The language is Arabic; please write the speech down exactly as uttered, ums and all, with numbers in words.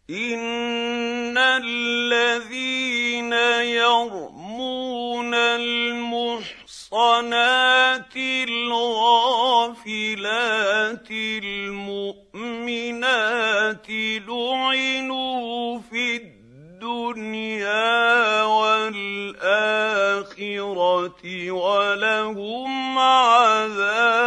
إِنَّ الَّذِينَ يَرْمُونَ الْمُحْصَنَاتِ الْغَافِلَاتِ الْمُؤْمِنَاتِ لُعِنُوا فِي الدُّنْيَا وَالْآخِرَةِ وَلَهُمْ عَذَابٌ